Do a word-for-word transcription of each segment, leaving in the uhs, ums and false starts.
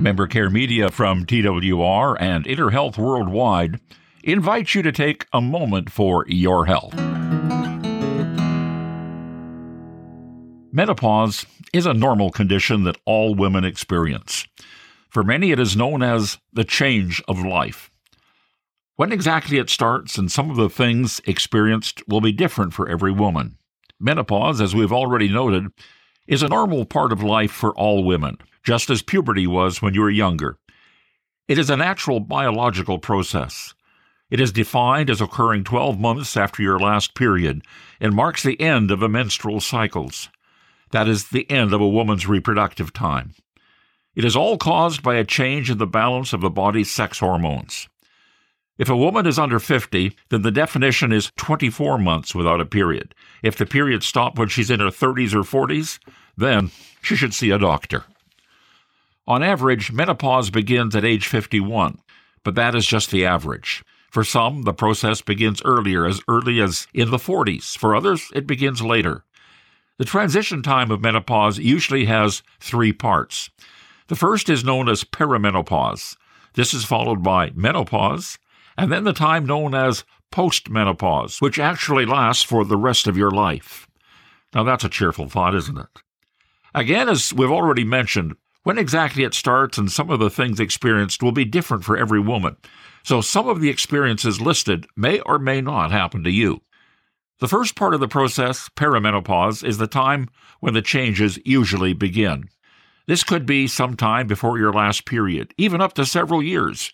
Member Care Media from T W R and InterHealth Worldwide invites you to take a moment for your health. Menopause is a normal condition that all women experience. For many, it is known as the change of life. When exactly it starts and some of the things experienced will be different for every woman. Menopause, as we've already noted, is a normal part of life for all women, just as puberty was when you were younger. It is a natural biological process. It is defined as occurring twelve months after your last period and marks the end of the menstrual cycles. That is the end of a woman's reproductive time. It is all caused by a change in the balance of the body's sex hormones. If a woman is under fifty, then the definition is twenty-four months without a period. If the period stopped when she's in her thirties or forties, then she should see a doctor. On average, menopause begins at age fifty-one, but that is just the average. For some, the process begins earlier, as early as in the forties. For others, it begins later. The transition time of menopause usually has three parts. The first is known as perimenopause. This is followed by menopause, and then the time known as postmenopause, which actually lasts for the rest of your life. Now that's a cheerful thought, isn't it? Again, as we've already mentioned, when exactly it starts and some of the things experienced will be different for every woman. So some of the experiences listed may or may not happen to you. The first part of the process, perimenopause, is the time when the changes usually begin. This could be sometime before your last period, even up to several years.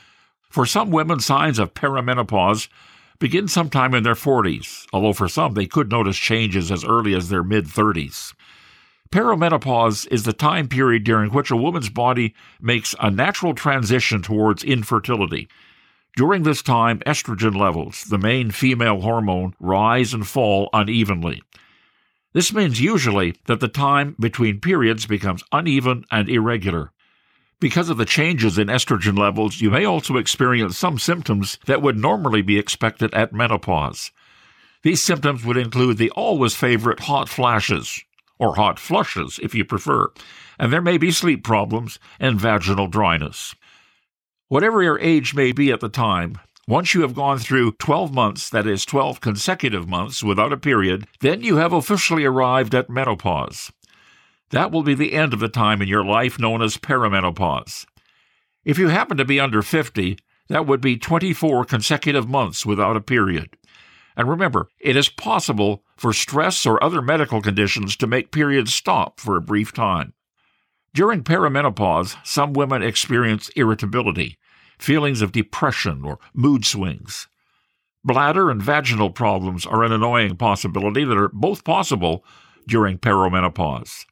For some women, signs of perimenopause begin sometime in their forties, although for some they could notice changes as early as their mid-thirties. Perimenopause is the time period during which a woman's body makes a natural transition towards infertility. During this time, estrogen levels, the main female hormone, rise and fall unevenly. This means usually that the time between periods becomes uneven and irregular. Because of the changes in estrogen levels, you may also experience some symptoms that would normally be expected at menopause. These symptoms would include the always favorite hot flashes, or hot flushes if you prefer, and there may be sleep problems and vaginal dryness. Whatever your age may be at the time, once you have gone through twelve months, that is twelve consecutive months without a period, then you have officially arrived at menopause. That will be the end of the time in your life known as perimenopause. If you happen to be under fifty, that would be twenty-four consecutive months without a period. And remember, it is possible for stress or other medical conditions to make periods stop for a brief time. During perimenopause, some women experience irritability, feelings of depression, or mood swings. Bladder and vaginal problems are an annoying possibility that are both possible during perimenopause.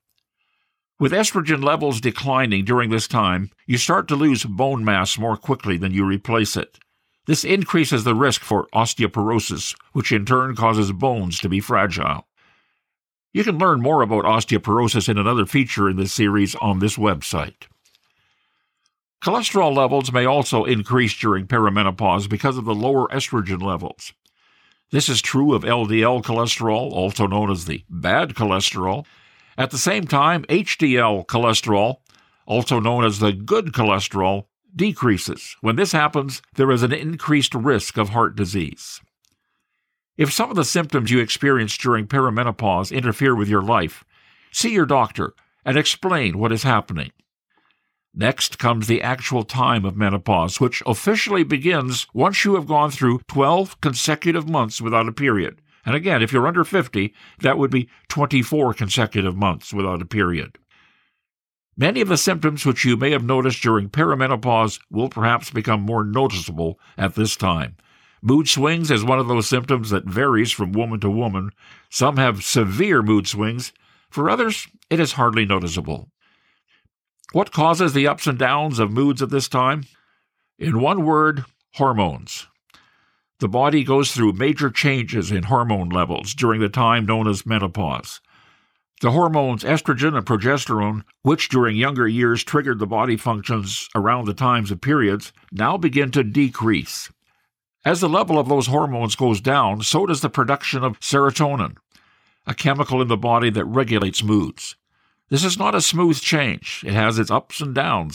With estrogen levels declining during this time, you start to lose bone mass more quickly than you replace it. This increases the risk for osteoporosis, which in turn causes bones to be fragile. You can learn more about osteoporosis in another feature in this series on this website. Cholesterol levels may also increase during perimenopause because of the lower estrogen levels. This is true of L D L cholesterol, also known as the bad cholesterol. At the same time, H D L cholesterol, also known as the good cholesterol, decreases. When this happens, there is an increased risk of heart disease. If some of the symptoms you experience during perimenopause interfere with your life, see your doctor and explain what is happening. Next comes the actual time of menopause, which officially begins once you have gone through twelve consecutive months without a period. And again, if you're under fifty, that would be twenty-four consecutive months without a period. Many of the symptoms which you may have noticed during perimenopause will perhaps become more noticeable at this time. Mood swings is one of those symptoms that varies from woman to woman. Some have severe mood swings. For others, it is hardly noticeable. What causes the ups and downs of moods at this time? In one word, hormones. The body goes through major changes in hormone levels during the time known as menopause. The hormones estrogen and progesterone, which during younger years triggered the body functions around the times of periods, now begin to decrease. As the level of those hormones goes down, so does the production of serotonin, a chemical in the body that regulates moods. This is not a smooth change. It has its ups and downs,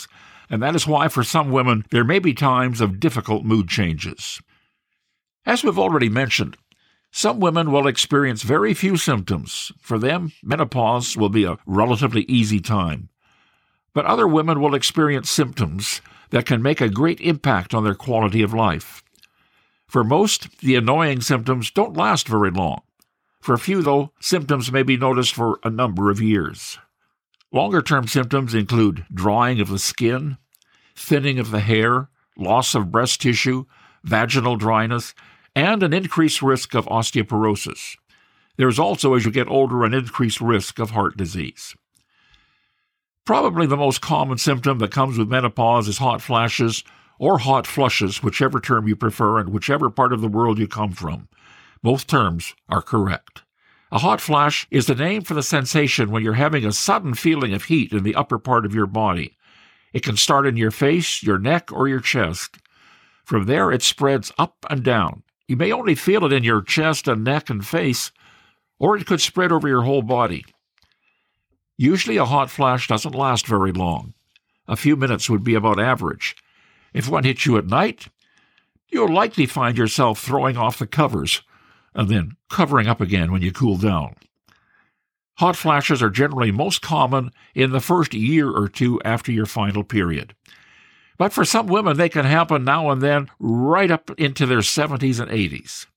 and that is why for some women there may be times of difficult mood changes. As we've already mentioned, some women will experience very few symptoms. For them, menopause will be a relatively easy time. But other women will experience symptoms that can make a great impact on their quality of life. For most, the annoying symptoms don't last very long. For a few, though, symptoms may be noticed for a number of years. Longer-term symptoms include drying of the skin, thinning of the hair, loss of breast tissue, vaginal dryness, and an increased risk of osteoporosis. There is also, as you get older, an increased risk of heart disease. Probably the most common symptom that comes with menopause is hot flashes or hot flushes, whichever term you prefer and whichever part of the world you come from. Both terms are correct. A hot flash is the name for the sensation when you're having a sudden feeling of heat in the upper part of your body. It can start in your face, your neck, or your chest. From there, it spreads up and down. You may only feel it in your chest and neck and face, or it could spread over your whole body. Usually a hot flash doesn't last very long. A few minutes would be about average. If one hits you at night, you'll likely find yourself throwing off the covers and then covering up again when you cool down. Hot flashes are generally most common in the first year or two after your final period. But for some women, they can happen now and then right up into their seventies and eighties.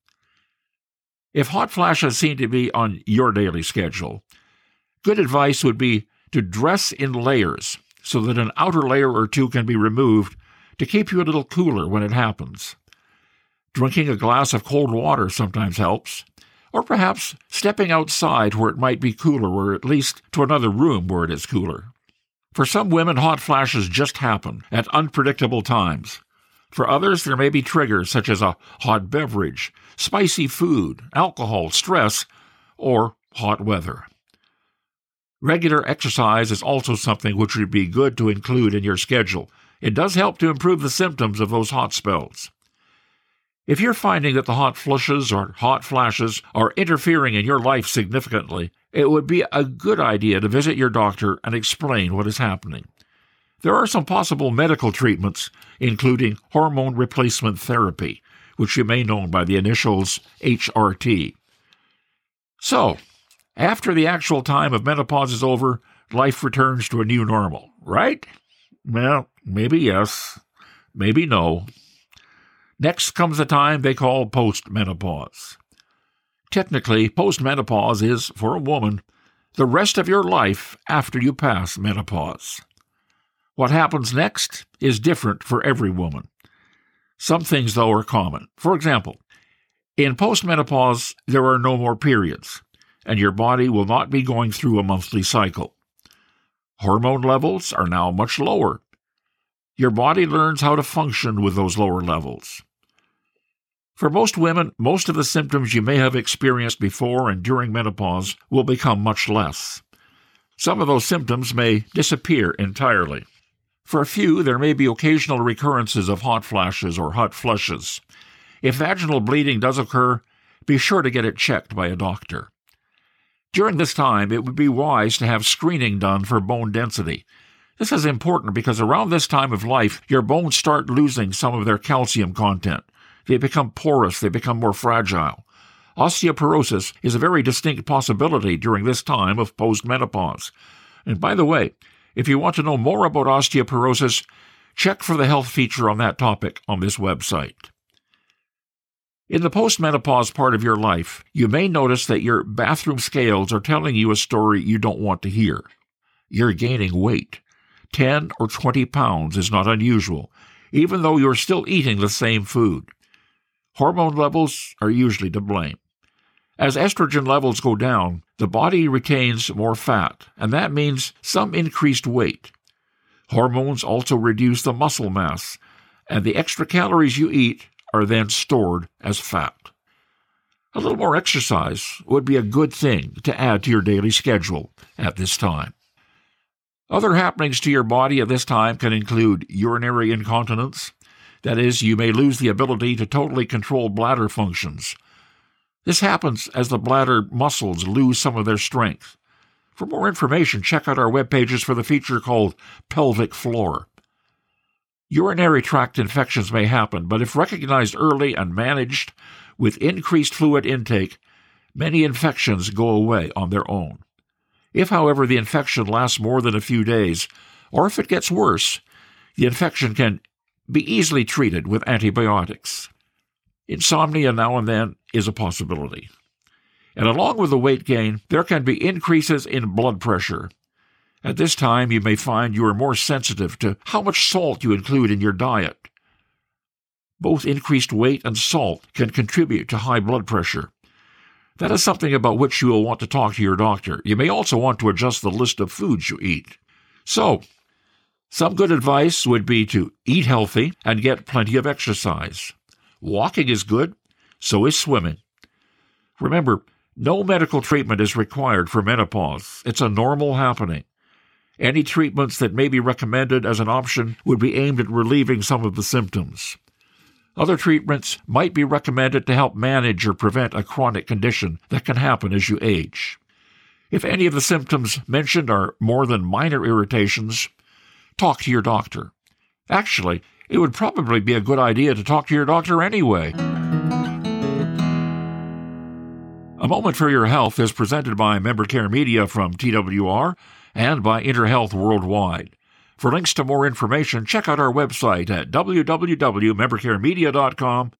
If hot flashes seem to be on your daily schedule, good advice would be to dress in layers so that an outer layer or two can be removed to keep you a little cooler when it happens. Drinking a glass of cold water sometimes helps, or perhaps stepping outside where it might be cooler, or at least to another room where it is cooler. For some women, hot flashes just happen at unpredictable times. For others, there may be triggers such as a hot beverage, spicy food, alcohol, stress, or hot weather. Regular exercise is also something which would be good to include in your schedule. It does help to improve the symptoms of those hot spells. If you're finding that the hot flushes or hot flashes are interfering in your life significantly, it would be a good idea to visit your doctor and explain what is happening. There are some possible medical treatments, including hormone replacement therapy, which you may know by the initials H R T. So, after the actual time of menopause is over, life returns to a new normal, right? Well, maybe yes, maybe no. Next comes the time they call postmenopause. Technically, postmenopause is, for a woman, the rest of your life after you pass menopause. What happens next is different for every woman. Some things, though, are common. For example, in postmenopause, there are no more periods, and your body will not be going through a monthly cycle. Hormone levels are now much lower. Your body learns how to function with those lower levels. For most women, most of the symptoms you may have experienced before and during menopause will become much less. Some of those symptoms may disappear entirely. For a few, there may be occasional recurrences of hot flashes or hot flushes. If vaginal bleeding does occur, be sure to get it checked by a doctor. During this time, it would be wise to have screening done for bone density. This is important because around this time of life, your bones start losing some of their calcium content. They become porous, they become more fragile. Osteoporosis is a very distinct possibility during this time of postmenopause. And by the way, if you want to know more about osteoporosis, check for the health feature on that topic on this website. In the postmenopause part of your life, you may notice that your bathroom scales are telling you a story you don't want to hear. You're gaining weight. ten or twenty pounds is not unusual, even though you're still eating the same food. Hormone levels are usually to blame. As estrogen levels go down, the body retains more fat, and that means some increased weight. Hormones also reduce the muscle mass, and the extra calories you eat are then stored as fat. A little more exercise would be a good thing to add to your daily schedule at this time. Other happenings to your body at this time can include urinary incontinence. That is, you may lose the ability to totally control bladder functions. This happens as the bladder muscles lose some of their strength. For more information, check out our web pages for the feature called Pelvic Floor. Urinary tract infections may happen, but if recognized early and managed with increased fluid intake, many infections go away on their own. If, however, the infection lasts more than a few days, or if it gets worse, the infection can be easily treated with antibiotics. Insomnia now and then is a possibility. And along with the weight gain, there can be increases in blood pressure. At this time, you may find you are more sensitive to how much salt you include in your diet. Both increased weight and salt can contribute to high blood pressure. That is something about which you will want to talk to your doctor. You may also want to adjust the list of foods you eat. So, some good advice would be to eat healthy and get plenty of exercise. Walking is good, so is swimming. Remember, no medical treatment is required for menopause. It's a normal happening. Any treatments that may be recommended as an option would be aimed at relieving some of the symptoms. Other treatments might be recommended to help manage or prevent a chronic condition that can happen as you age. If any of the symptoms mentioned are more than minor irritations, talk to your doctor. Actually, it would probably be a good idea to talk to your doctor anyway. A Moment for Your Health is presented by Member Care Media from T W R and by InterHealth Worldwide. For links to more information, check out our website at w w w dot member care media dot com